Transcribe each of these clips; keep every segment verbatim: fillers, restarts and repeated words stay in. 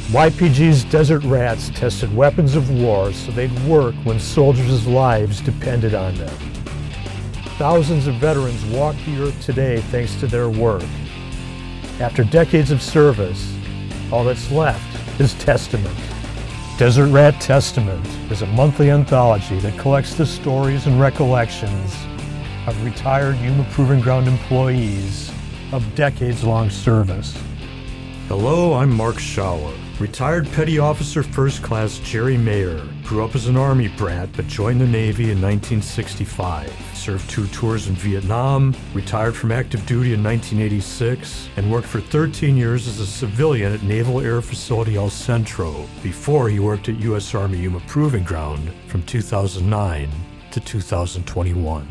Y P G's Desert Rats tested weapons of war so they'd work when soldiers' lives depended on them. Thousands of veterans walk the earth today thanks to their work. After decades of service, all that's left is testament. Desert Rat Testament is a monthly anthology that collects the stories and recollections of retired Yuma Proving Ground employees of decades-long service. Hello, I'm Mark Schauer, retired Petty Officer First Class Jerry Mayer. Grew up as an Army brat, but joined the Navy in nineteen sixty-five. Served two tours in Vietnam, retired from active duty in nineteen eighty-six, and worked for thirteen years as a civilian at Naval Air Facility El Centro, before he worked at U S Army Yuma Proving Ground from two thousand nine to two thousand twenty-one.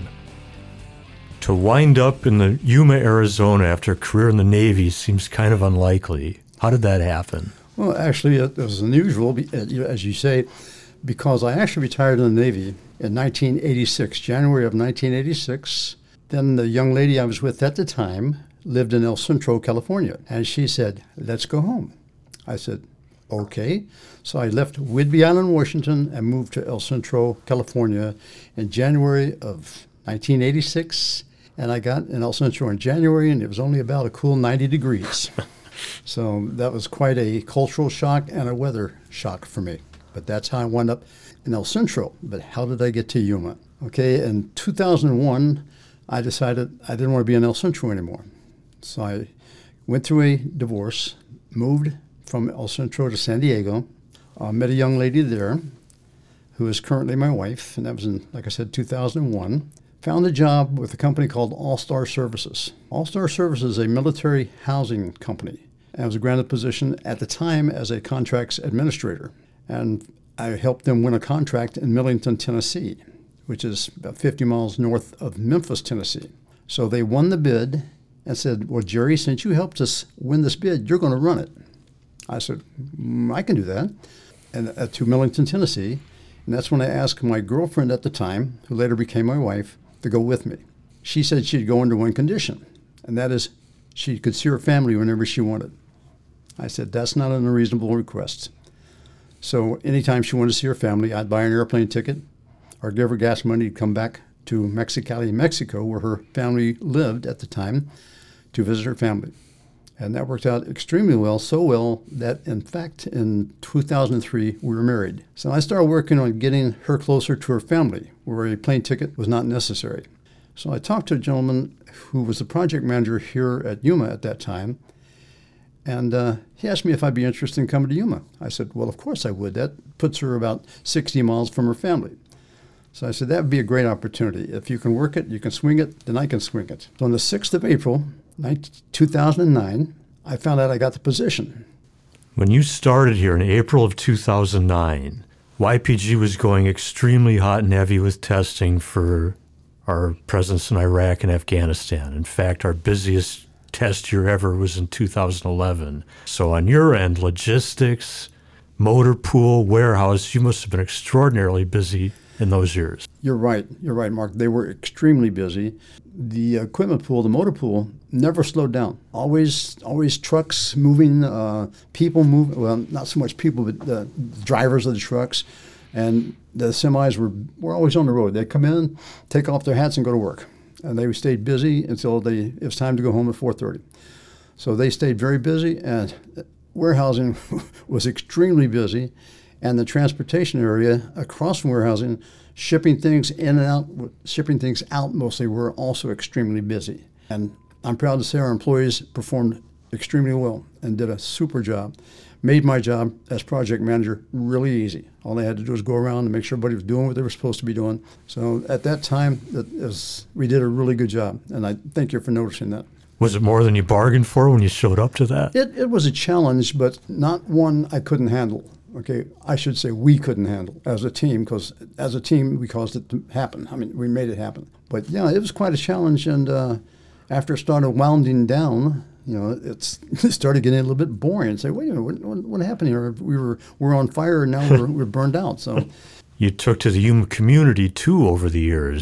To wind up in the Yuma, Arizona after a career in the Navy seems kind of unlikely. How did that happen? Well, actually, it was unusual, as you say, because I actually retired in the Navy in nineteen eighty-six, January of nineteen eighty-six. Then the young lady I was with at the time lived in El Centro, California, and she said, let's go home. I said, okay. So I left Whidbey Island, Washington, and moved to El Centro, California in January of nineteen eighty-six, and I got in El Centro in January, and it was only about a cool ninety degrees. So that was quite a cultural shock and a weather shock for me. But that's how I wound up in El Centro. But how did I get to Yuma? Okay, in two thousand one, I decided I didn't want to be in El Centro anymore. So I went through a divorce, moved from El Centro to San Diego, uh, met a young lady there who is currently my wife, and that was in, like I said, two thousand one. Found a job with a company called All-Star Services. All-Star Services is a military housing company. And I was granted a position at the time as a contracts administrator. And I helped them win a contract in Millington, Tennessee, which is about fifty miles north of Memphis, Tennessee. So they won the bid and said, well, Jerry, since you helped us win this bid, you're going to run it. I said, mm, I can do that. And uh, to Millington, Tennessee. And that's when I asked my girlfriend at the time, who later became my wife, to go with me. She said she'd go under one condition, and that is she could see her family whenever she wanted. I said, that's not an unreasonable request. So anytime she wanted to see her family, I'd buy an airplane ticket or give her gas money to come back to Mexicali, Mexico, where her family lived at the time, to visit her family. And that worked out extremely well, so well that, in fact, in two thousand three, we were married. So I started working on getting her closer to her family, where a plane ticket was not necessary. So I talked to a gentleman who was the project manager here at Yuma at that time, and uh, he asked me if I'd be interested in coming to Yuma. I said, well, of course I would. That puts her about sixty miles from her family. So I said, that would be a great opportunity. If you can work it, you can swing it, then I can swing it. So on the sixth of April, two thousand nine, I found out I got the position. When you started here in April of two thousand nine, Y P G was going extremely hot and heavy with testing for our presence in Iraq and Afghanistan. In fact, our busiest test year ever was in two thousand eleven. So on your end, logistics, motor pool, warehouse, you must have been extraordinarily busy in those years. You're right. You're right, Mark. They were extremely busy. The equipment pool, the motor pool, never slowed down. Always, always trucks moving, uh, people moving. Well, not so much people, but the drivers of the trucks, and the semis were were always on the road. They'd come in, take off their hats, and go to work. And they stayed busy until they it was time to go home at four thirty. So they stayed very busy, and warehousing was extremely busy. And the transportation area across from warehousing, shipping things in and out, shipping things out mostly, were also extremely busy. And I'm proud to say our employees performed extremely well and did a super job. Made my job as project manager really easy. All they had to do was go around and make sure everybody was doing what they were supposed to be doing. So at that time, it was, we did a really good job, and I thank you for noticing that. Was it more than you bargained for when you showed up to that? It, it was a challenge, but not one I couldn't handle. Okay, I should say we couldn't handle as a team, because as a team, we caused it to happen. I mean, we made it happen. But yeah, it was quite a challenge, and uh, after it started winding down, you know, it's, it started getting a little bit boring. And say, wait a minute, what, what, what happened here? We were we're on fire, and now we're, we're burned out. So you took to the Yuma community too over the years.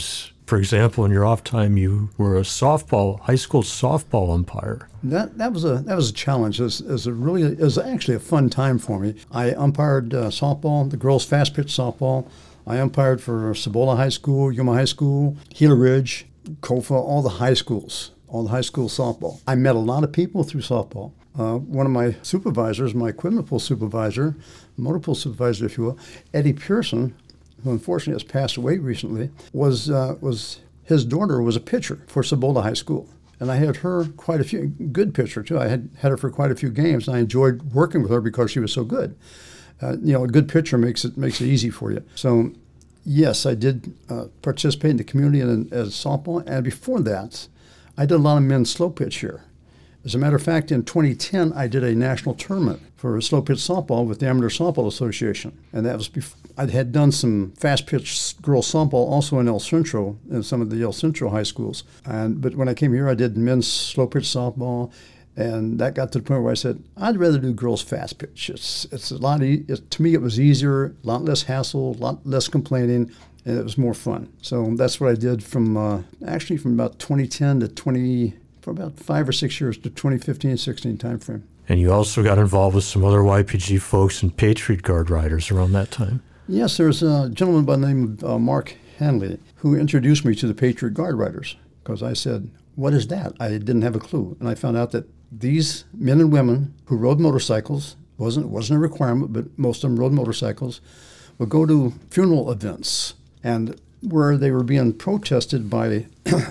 For example, in your off time, you were a softball, high school softball umpire. That that was a that was a challenge. It was, it was a really it was actually a fun time for me. I umpired uh, softball, the girls' fast pitch softball. I umpired for Cibola High School, Yuma High School, Gila Ridge, Kofa, all the high schools, all the high school softball. I met a lot of people through softball. Uh, one of my supervisors, my equipment pool supervisor, motor pool supervisor, if you will, Eddie Pearson, who unfortunately has passed away recently, was uh, was his daughter was a pitcher for Cibola High School. And I had her quite a few, good pitcher too. I had had her for quite a few games, and I enjoyed working with her because she was so good. Uh, you know, a good pitcher makes it makes it easy for you. So, yes, I did uh, participate in the community and as softball. And before that, I did a lot of men's slow pitch here. As a matter of fact, in twenty ten, I did a national tournament for slow pitch softball with the Amateur Softball Association, and that was before I had done some fast pitch girls softball also in El Centro, in some of the El Centro high schools. And but when I came here, I did men's slow pitch softball, and that got to the point where I said I'd rather do girls fast pitch. It's it's a lot e- it, to me. It was easier, a lot less hassle, a lot less complaining, and it was more fun. So that's what I did from uh, actually from about twenty ten to twenty. For about five or six years to twenty fifteen sixteen timeframe. And you also got involved with some other Y P G folks and Patriot Guard riders around that time. Yes, there's a gentleman by the name of uh, Mark Hanley who introduced me to the Patriot Guard riders because I said, what is that? I didn't have a clue. And I found out that these men and women who rode motorcycles, wasn't wasn't a requirement, but most of them rode motorcycles, would go to funeral events and where they were being protested by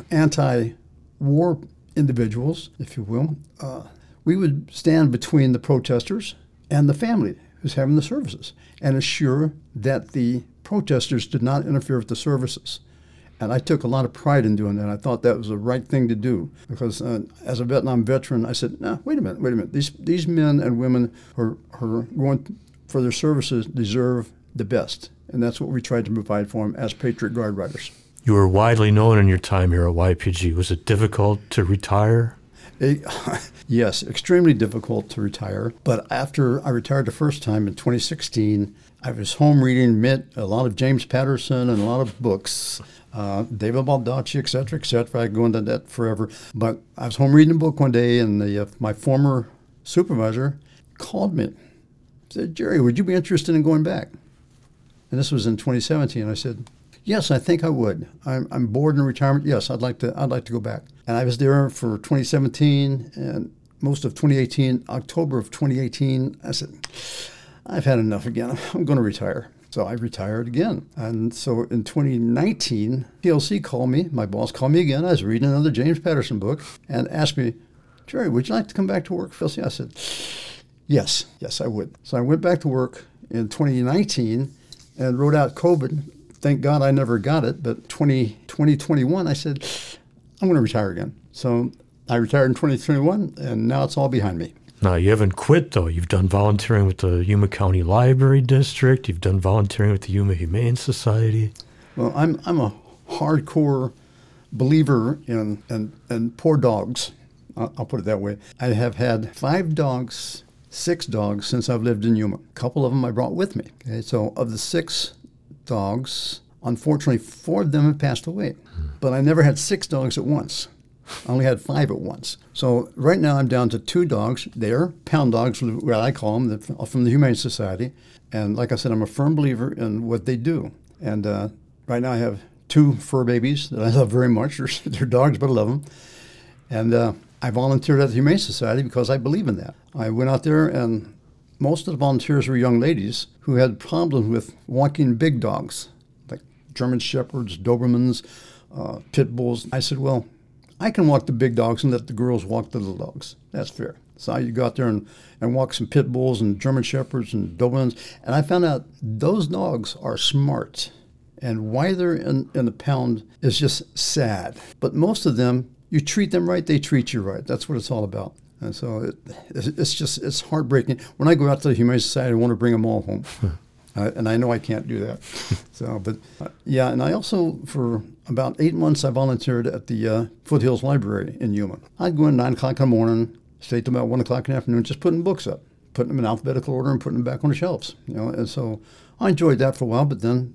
anti-war individuals, if you will, uh, we would stand between the protesters and the family who's having the services and assure that the protesters did not interfere with the services. And I took a lot of pride in doing that. I thought that was the right thing to do because uh, as a Vietnam veteran, I said, no, wait a minute, wait a minute. These these men and women who are, who are going for their services deserve the best. And that's what we tried to provide for them as Patriot Guard riders. You were widely known in your time here at Y P G. Was it difficult to retire? It, yes, extremely difficult to retire. But after I retired the first time in twenty sixteen, I was home reading met a lot of James Patterson and a lot of books, uh, David Baldacci, et cetera, et cetera. I could go into that forever. But I was home reading a book one day, and the, uh, my former supervisor called me. Said, Jerry, would you be interested in going back? And this was in twenty seventeen. I said, yes, I think I would. I'm, I'm bored in retirement. Yes, I'd like to. I'd like to go back. And I was there for twenty seventeen and most of twenty eighteen. October of twenty eighteen, I said, I've had enough again. I'm going to retire. So I retired again. And so in twenty nineteen, P L C called me. My boss called me again. I was reading another James Patterson book and asked me, Jerry, would you like to come back to work for P L C? I said, yes, yes, I would. So I went back to work in twenty nineteen and wrote out COVID. Thank God I never got it, but twenty twenty-one, I said, I'm going to retire again. So I retired in twenty twenty-one, and now it's all behind me. Now, you haven't quit, though. You've done volunteering with the Yuma County Library District. You've done volunteering with the Yuma Humane Society. Well, I'm I'm a hardcore believer in, in, in poor dogs. I'll, I'll put it that way. I have had five dogs, six dogs since I've lived in Yuma. A couple of them I brought with me. Okay, so of the six dogs, unfortunately, four of them have passed away. But I never had six dogs at once. I only had five at once. So right now I'm down to two dogs. They're pound dogs, what I call them, from the Humane Society. And like I said, I'm a firm believer in what they do. And uh, right now I have two fur babies that I love very much. They're, they're dogs, but I love them. And uh, I volunteered at the Humane Society because I believe in that. I went out there, and most of the volunteers were young ladies who had problems with walking big dogs, like German Shepherds, Dobermans, uh, Pit Bulls. I said, well, I can walk the big dogs and let the girls walk the little dogs. That's fair. So you go out there and, and walk some Pit Bulls and German Shepherds and Dobermans. And I found out those dogs are smart. And why they're in, in the pound is just sad. But most of them, you treat them right, they treat you right. That's what it's all about. And so it, it's just, it's heartbreaking. When I go out to the Humane Society, I want to bring them all home. uh, and I know I can't do that. So, but uh, yeah, and I also, for about eight months, I volunteered at the uh, Foothills Library in Yuma. I'd go in nine o'clock in the morning, stay till about one o'clock in the afternoon, just putting books up, putting them in alphabetical order and putting them back on the shelves. You know, and so I enjoyed that for a while, but then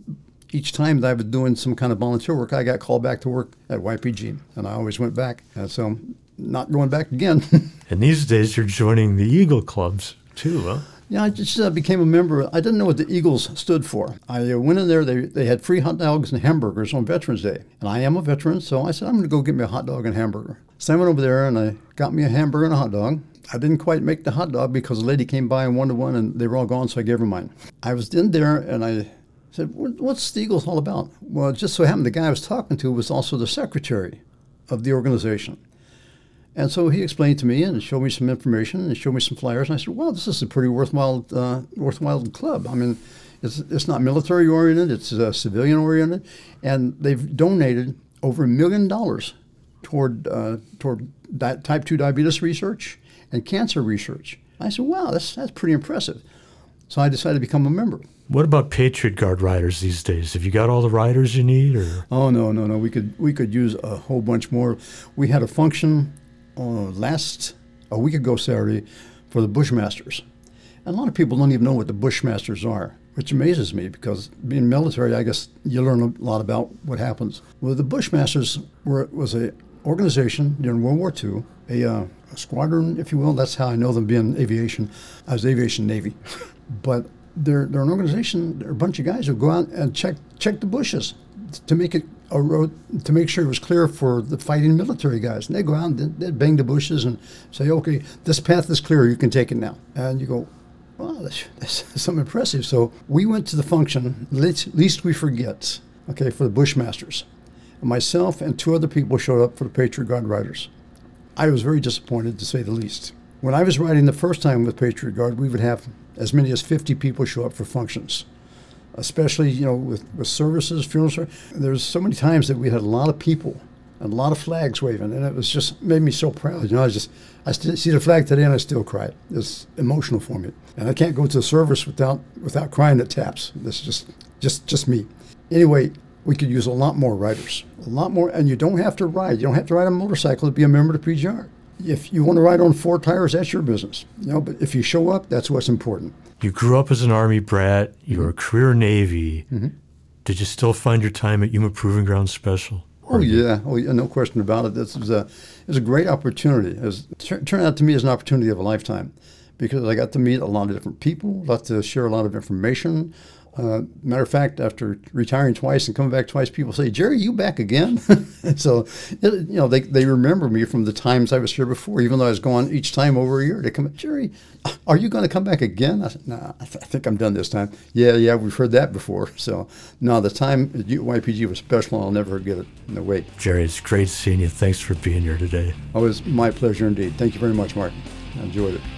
each time that I was doing some kind of volunteer work, I got called back to work at Y P G, and I always went back. And so I'm not going back again. And these days you're joining the Eagle Clubs too, huh? Yeah, I just uh, became a member. I didn't know what the Eagles stood for. I uh, went in there. They they had free hot dogs and hamburgers on Veterans Day. And I am a veteran, so I said, I'm going to go get me a hot dog and hamburger. So I went over there, and I got me a hamburger and a hot dog. I didn't quite make the hot dog because a lady came by and wanted one, and they were all gone, so I gave her mine. I was in there, and I said, what's the Eagles all about? Well, it just so happened the guy I was talking to was also the secretary of the organization. And so he explained to me and showed me some information and showed me some flyers. And I said, well, this is a pretty worthwhile uh, worthwhile club. I mean, it's, it's not military-oriented. It's uh, civilian-oriented. And they've donated over a million dollars toward, uh, toward di- type two diabetes research and cancer research. I said, wow, that's, that's pretty impressive. So I decided to become a member. What about Patriot Guard riders these days? Have you got all the riders you need? Or? Oh, no, no, no. We could, we could use a whole bunch more. We had a function Uh, last a week ago Saturday for the Bushmasters. And a lot of people don't even know what the Bushmasters are, which amazes me because being military, I guess you learn a lot about what happens. Well, the Bushmasters were was a organization during World War Two, a, uh, a squadron, if you will. That's how I know them being aviation. I was aviation Navy. But they're, they're an organization, they're a bunch of guys who go out and check check the bushes to make it a road, to make sure it was clear for the fighting military guys. And they go out and they'd, they'd bang the bushes and say, okay, this path is clear, you can take it now. And you go, wow, that's, that's something impressive. So we went to the function, least, least we forget, okay, for the Bushmasters. And myself and two other people showed up for the Patriot Guard Riders. I was very disappointed, to say the least. When I was riding the first time with Patriot Guard, we would have as many as fifty people show up for functions. Especially, you know, with, with services, funeral service. There's so many times that we had a lot of people and a lot of flags waving, and it was just made me so proud. You know, I just, I still see the flag today and I still cry. It's emotional for me. And I can't go to the service without without crying at taps. That's just, just, just me. Anyway, we could use a lot more riders, a lot more, and you don't have to ride. You don't have to ride a motorcycle to be a member of the P G R. If you want to ride on four tires, that's your business. You know, but if you show up, that's what's important. You grew up as an Army brat. You were a career Navy. Mm-hmm. Did you still find your time at Yuma Proving Ground special? Oh yeah, oh yeah, no question about it. This was a, it was a great opportunity. It was, t- turned out to me as an opportunity of a lifetime, because I got to meet a lot of different people, got to share a lot of information. Uh, matter of fact, after retiring twice and coming back twice, people say, "Jerry, you back again?" So, it, you know, they they remember me from the times I was here before, even though I was gone each time over a year. They come, "Jerry, are you going to come back again?" I said, "Nah, I, th- I think I'm done this time." Yeah, yeah, we've heard that before. So, no, the time at Y P G was special, and I'll never forget it. No way. Jerry, it's great seeing you. Thanks for being here today. Oh, it was my pleasure indeed. Thank you very much, Mark. I enjoyed it.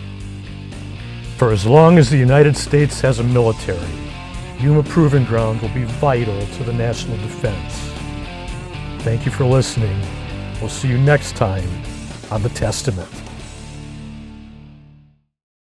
For as long as the United States has a military, Yuma Proving Ground will be vital to the national defense. Thank you for listening. We'll see you next time on The Testament.